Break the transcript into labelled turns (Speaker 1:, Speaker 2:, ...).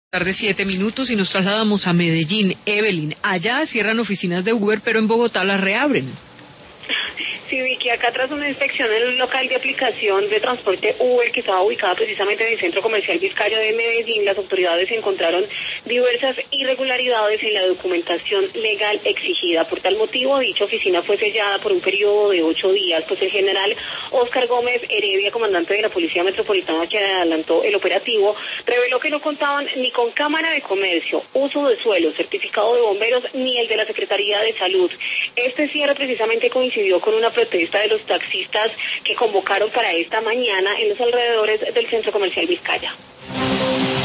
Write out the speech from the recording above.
Speaker 1: Tarde 7 minutos y nos trasladamos a Medellín. Evelyn, allá cierran oficinas de Uber, pero en Bogotá las reabren.
Speaker 2: Sí, Vicky, acá tras una inspección en un local de aplicación de transporte Uber que estaba ubicado precisamente en el Centro Comercial Vizcaya de Medellín, las autoridades encontraron diversas irregularidades en la documentación legal exigida. Por tal motivo, dicha oficina fue sellada por un periodo de 8 días, pues el general Óscar Gómez Heredia, comandante de la Policía Metropolitana que adelantó el operativo, reveló que no contaban ni con cámara de comercio, uso de suelo, certificado de bomberos, ni el de la Secretaría de Salud. Este cierre precisamente coincidió con una protesta de los taxistas que convocaron para esta mañana en los alrededores del Centro Comercial Vizcaya.